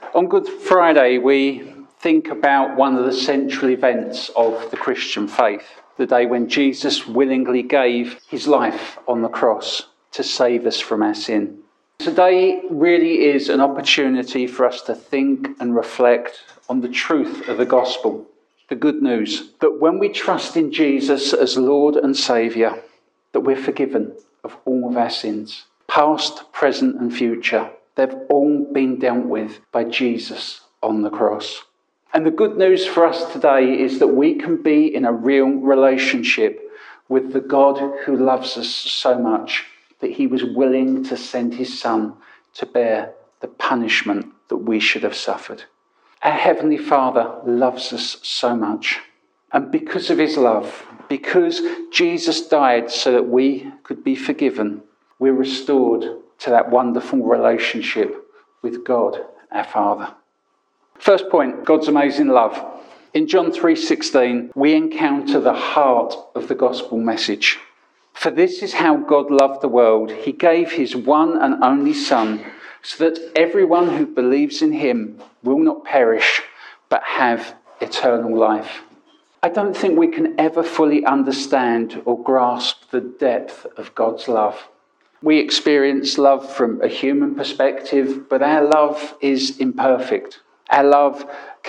On Good Friday, we think about one of the central events of the Christian faith, the day when Jesus willingly gave his life on the cross to save us from our sin. Today really is an opportunity for us to think and reflect on the truth of the gospel, the good news, that when we trust in Jesus as Lord and Saviour, that we're forgiven of all of our sins, past, present and future. They've all been dealt with by Jesus on the cross. And the good news for us today is that we can be in a real relationship with the God who loves us so much that he was willing to send his Son to bear the punishment that we should have suffered. Our Heavenly Father loves us so much. And because of his love, because Jesus died so that we could be forgiven, we're restored to that wonderful relationship with God, our Father. First point, God's amazing love. In John 3:16, we encounter the heart of the gospel message. For this is how God loved the world. He gave his one and only Son, so that everyone who believes in him will not perish, but have eternal life. I don't think we can ever fully understand or grasp the depth of God's love. We experience love from a human perspective, but our love is imperfect. Our love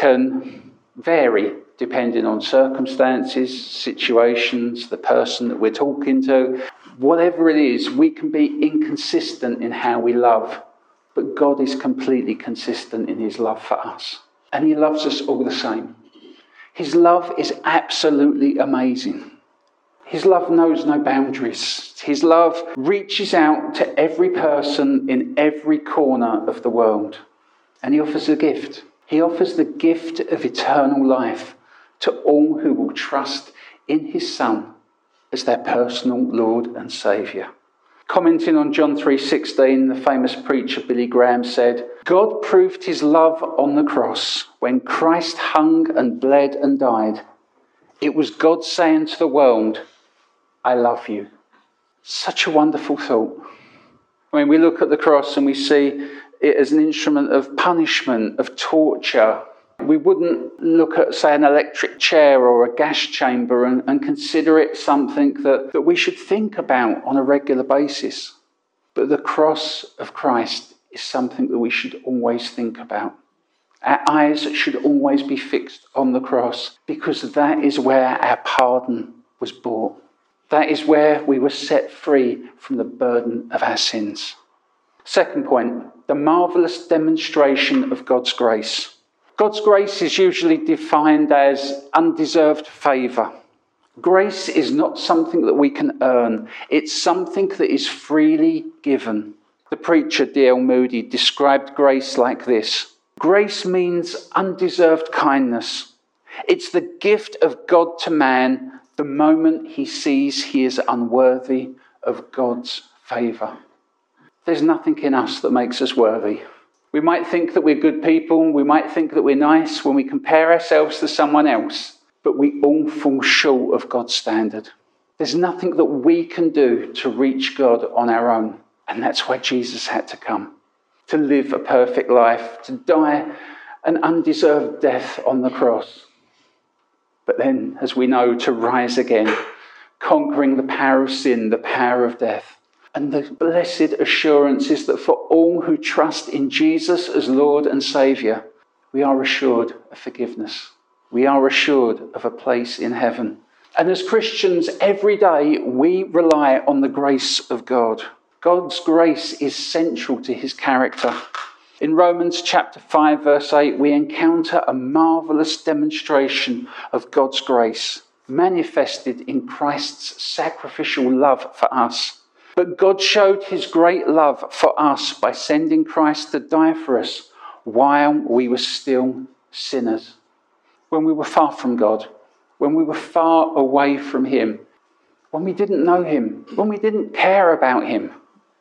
can vary depending on circumstances, situations, the person that we're talking to. Whatever it is, we can be inconsistent in how we love, but God is completely consistent in his love for us. And he loves us all the same. His love is absolutely amazing. His love knows no boundaries. His love reaches out to every person in every corner of the world. And he offers a gift. He offers the gift of eternal life to all who will trust in his Son as their personal Lord and Saviour. Commenting on John 3:16, the famous preacher Billy Graham said, God proved his love on the cross when Christ hung and bled and died. It was God saying to the world, I love you. Such a wonderful thought. I mean, we look at the cross and we see it as an instrument of punishment, of torture. We wouldn't look at, say, an electric chair or a gas chamber and consider it something that we should think about on a regular basis. But the cross of Christ is something that we should always think about. Our eyes should always be fixed on the cross, because that is where our pardon was bought. That is where we were set free from the burden of our sins. Second point, the marvellous demonstration of God's grace. God's grace is usually defined as undeserved favour. Grace is not something that we can earn. It's something that is freely given. The preacher D.L. Moody described grace like this. Grace means undeserved kindness. It's the gift of God to man the moment he sees he is unworthy of God's favour. There's nothing in us that makes us worthy. We might think that we're good people, we might think that we're nice when we compare ourselves to someone else, but we all fall short of God's standard. There's nothing that we can do to reach God on our own, and that's why Jesus had to come, to live a perfect life, to die an undeserved death on the cross. But then, as we know, to rise again, conquering the power of sin, the power of death. And the blessed assurance is that for all who trust in Jesus as Lord and Saviour, we are assured of forgiveness. We are assured of a place in heaven. And as Christians, every day we rely on the grace of God. God's grace is central to his character. In Romans chapter 5, verse 8, we encounter a marvellous demonstration of God's grace, manifested in Christ's sacrificial love for us. But God showed his great love for us by sending Christ to die for us while we were still sinners. When we were far from God, when we were far away from him, when we didn't know him, when we didn't care about him,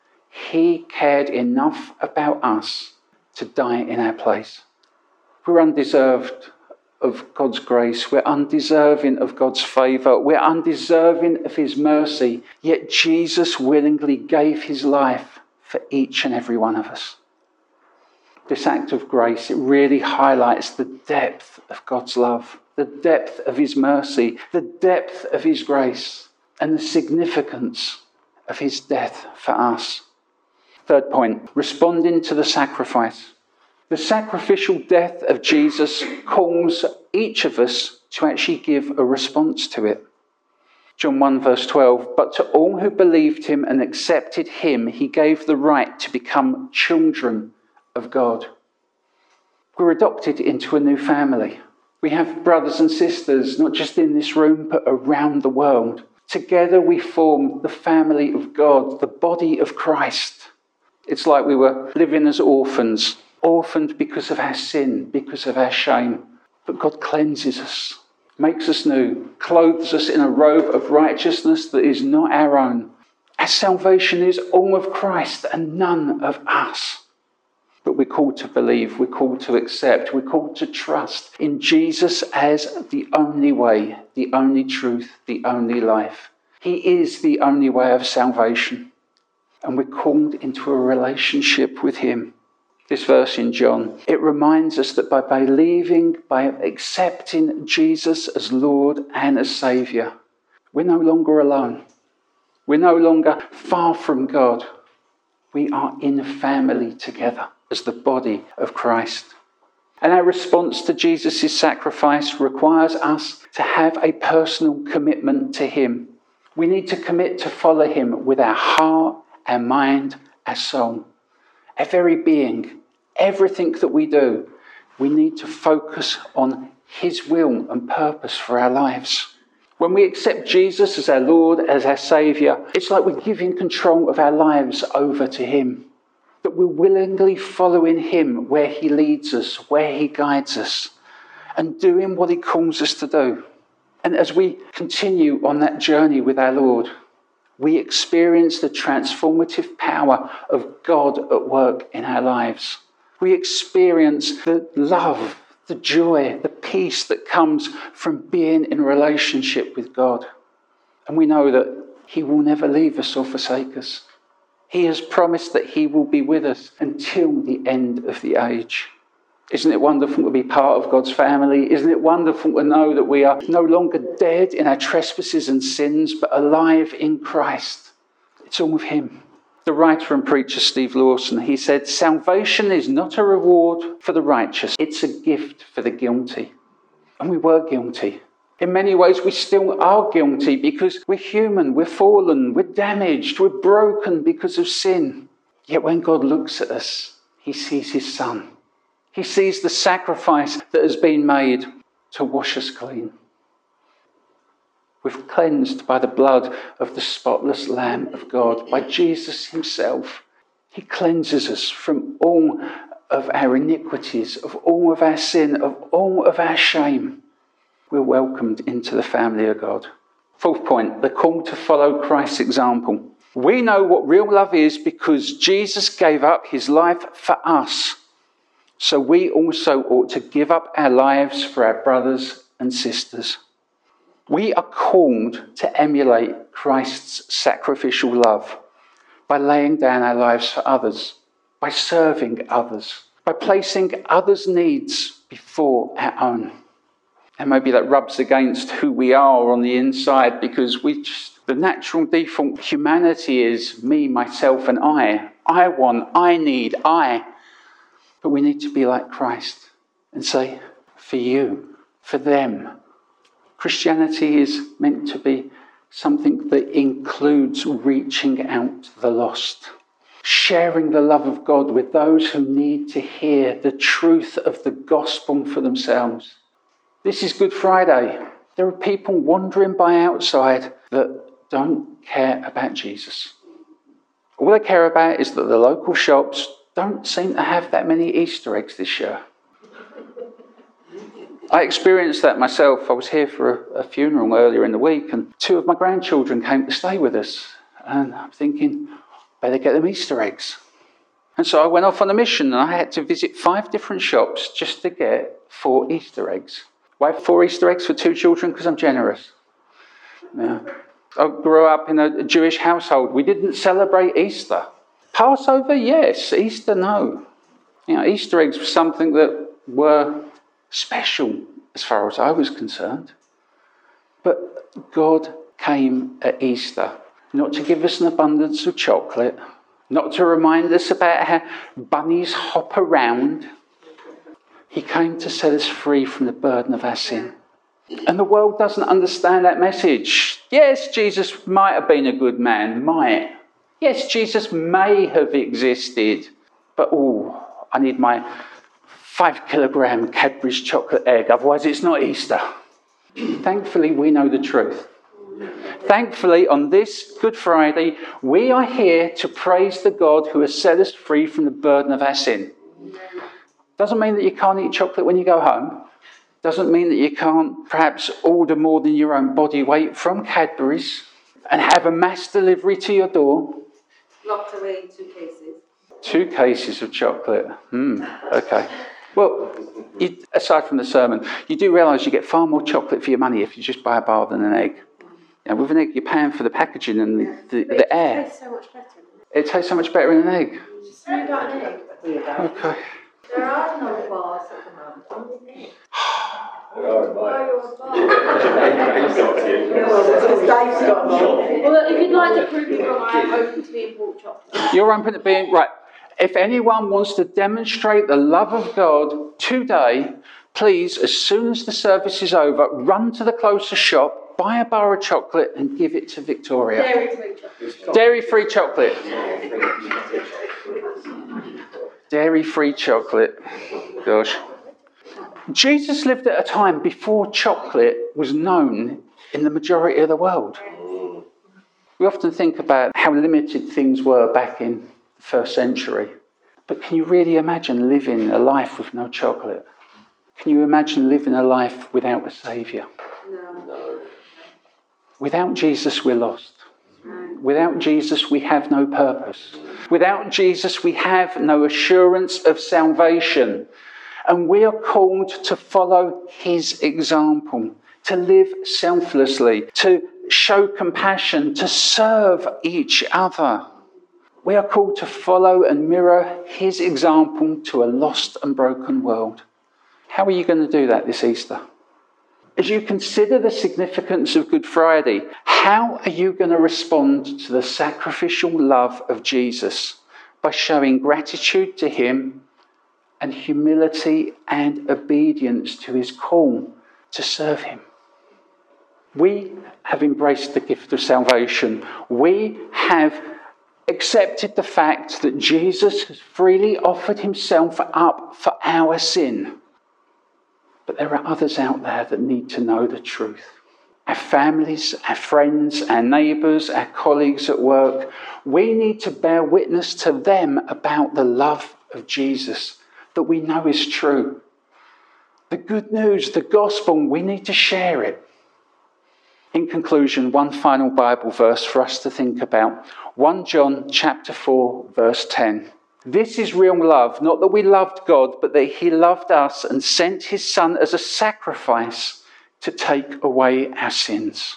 he cared enough about us to die in our place. We're undeserved of God's grace. We're undeserving of God's favour. We're undeserving of his mercy. Yet Jesus willingly gave his life for each and every one of us. This act of grace, it really highlights the depth of God's love, the depth of his mercy, the depth of his grace, and the significance of his death for us. Third point, responding to the sacrifice. The sacrificial death of Jesus calls each of us to actually give a response to it. John 1 verse 12, but to all who believed him and accepted him, he gave the right to become children of God. We're adopted into a new family. We have brothers and sisters, not just in this room, but around the world. Together we form the family of God, the body of Christ. It's like we were living as orphans, orphaned because of our sin, because of our shame. But God cleanses us, makes us new, clothes us in a robe of righteousness that is not our own. Our salvation is all of Christ and none of us. But we're called to believe, we're called to accept, we're called to trust in Jesus as the only way, the only truth, the only life. He is the only way of salvation. And we're called into a relationship with him. This verse in John, it reminds us that by believing, by accepting Jesus as Lord and as Saviour, we're no longer alone. We're no longer far from God. We are in family together as the body of Christ. And our response to Jesus' sacrifice requires us to have a personal commitment to him. We need to commit to follow him with our heart, our mind, our soul, our very being, everything that we do. We need to focus on his will and purpose for our lives. When we accept Jesus as our Lord, as our Saviour, it's like we're giving control of our lives over to him. That we're willingly following him where he leads us, where he guides us, and doing what he calls us to do. And as we continue on that journey with our Lord, we experience the transformative power of God at work in our lives. We experience the love, the joy, the peace that comes from being in relationship with God. And we know that he will never leave us or forsake us. He has promised that he will be with us until the end of the age. Isn't it wonderful to be part of God's family? Isn't it wonderful to know that we are no longer dead in our trespasses and sins, but alive in Christ? It's all of him. The writer and preacher Steve Lawson, he said, salvation is not a reward for the righteous. It's a gift for the guilty. And we were guilty. In many ways, we still are guilty because we're human, we're fallen, we're damaged, we're broken because of sin. Yet when God looks at us, he sees his Son. He sees the sacrifice that has been made to wash us clean. We're cleansed by the blood of the spotless Lamb of God, by Jesus himself. He cleanses us from all of our iniquities, of all of our sin, of all of our shame. We're welcomed into the family of God. Fourth point, the call to follow Christ's example. We know what real love is because Jesus gave up his life for us. So we also ought to give up our lives for our brothers and sisters. We are called to emulate Christ's sacrificial love by laying down our lives for others, by serving others, by placing others' needs before our own. And maybe that rubs against who we are on the inside because the natural default humanity is me, myself, and I. I want, I need, I. But we need to be like Christ and say, for you, for them. Christianity is meant to be something that includes reaching out to the lost, sharing the love of God with those who need to hear the truth of the gospel for themselves. This is Good Friday. There are people wandering by outside that don't care about Jesus. All they care about is that the local shops don't seem to have that many Easter eggs this year. I experienced that myself. I was here for a funeral earlier in the week and 2 of my grandchildren came to stay with us. And I'm thinking, better get them Easter eggs. And so I went off on a mission and I had to visit 5 different shops just to get 4 Easter eggs. Why 4 Easter eggs for 2 children? Because I'm generous. Yeah. I grew up in a Jewish household. We didn't celebrate Easter. Passover, yes. Easter, no. Easter eggs were something that were special as far as I was concerned. But God came at Easter not to give us an abundance of chocolate, not to remind us about how bunnies hop around. He came to set us free from the burden of our sin. And the world doesn't understand that message. Yes, Jesus might have been a good man, might. Yes, Jesus may have existed. But, I need my 5-kilogram Cadbury's chocolate egg, otherwise it's not Easter. Thankfully, we know the truth. Thankfully, on this Good Friday, we are here to praise the God who has set us free from the burden of our sin. Doesn't mean that you can't eat chocolate when you go home. Doesn't mean that you can't perhaps order more than your own body weight from Cadbury's and have a mass delivery to your door. Locked away in 2 cases. 2 cases of chocolate. Okay. Well, aside from the sermon, you do realise you get far more chocolate for your money if you just buy a bar than an egg. With an egg, you're paying for the packaging and the air. It tastes so much better. It tastes so much better in an egg. Just smooth out an egg. Okay. There are no bars at the moment. Well, if you'd like to prove me wrong, I am open to being bought chocolate. You're open to being... Right. If anyone wants to demonstrate the love of God today, please, as soon as the service is over, run to the closest shop, buy a bar of chocolate and give it to Victoria. Dairy-free chocolate. Dairy-free chocolate. Dairy-free chocolate. Gosh. Jesus lived at a time before chocolate was known in the majority of the world. We often think about how limited things were back in the 1st century. But can you really imagine living a life with no chocolate? Can you imagine living a life without a saviour? No. Without Jesus, we're lost. Without Jesus, we have no purpose. Without Jesus, we have no assurance of salvation. And we are called to follow his example, to live selflessly, to show compassion, to serve each other. We are called to follow and mirror his example to a lost and broken world. How are you going to do that this Easter? As you consider the significance of Good Friday, how are you going to respond to the sacrificial love of Jesus by showing gratitude to him and humility and obedience to his call to serve him? We have embraced the gift of salvation. We have accepted the fact that Jesus has freely offered himself up for our sin. But there are others out there that need to know the truth. Our families, our friends, our neighbours, our colleagues at work. We need to bear witness to them about the love of Jesus that we know is true. The good news, the gospel, we need to share it. In conclusion, one final Bible verse for us to think about. 1 John chapter 4, verse 10. This is real love, not that we loved God, but that he loved us and sent his Son as a sacrifice to take away our sins.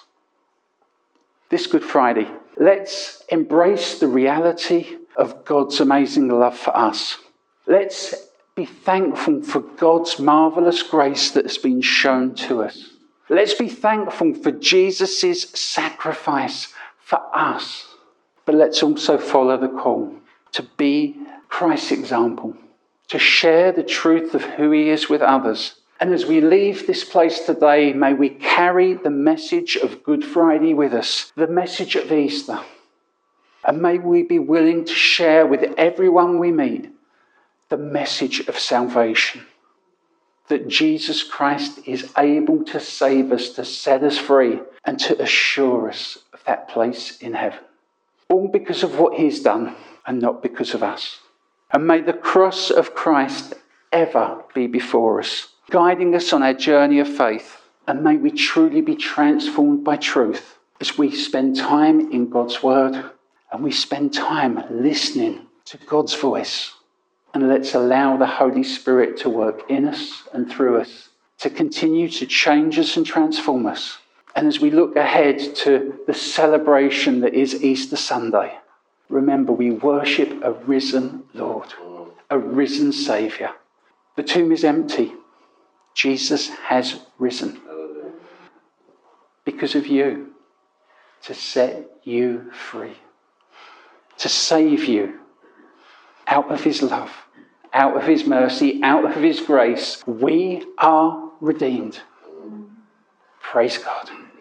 This Good Friday, let's embrace the reality of God's amazing love for us. Let's be thankful for God's marvellous grace that has been shown to us. Let's be thankful for Jesus' sacrifice for us. But let's also follow the call to be Christ's example, to share the truth of who he is with others. And as we leave this place today, may we carry the message of Good Friday with us, the message of Easter. And may we be willing to share with everyone we meet the message of salvation. That Jesus Christ is able to save us, to set us free, and to assure us of that place in heaven. All because of what he's done, and not because of us. And may the cross of Christ ever be before us, guiding us on our journey of faith. And may we truly be transformed by truth as we spend time in God's word and we spend time listening to God's voice. And let's allow the Holy Spirit to work in us and through us, to continue to change us and transform us. And as we look ahead to the celebration that is Easter Sunday, remember we worship a risen Lord, a risen Saviour. The tomb is empty. Jesus has risen. Because of you. To set you free. To save you out of his love, out of his mercy, out of his grace. We are redeemed. Praise God.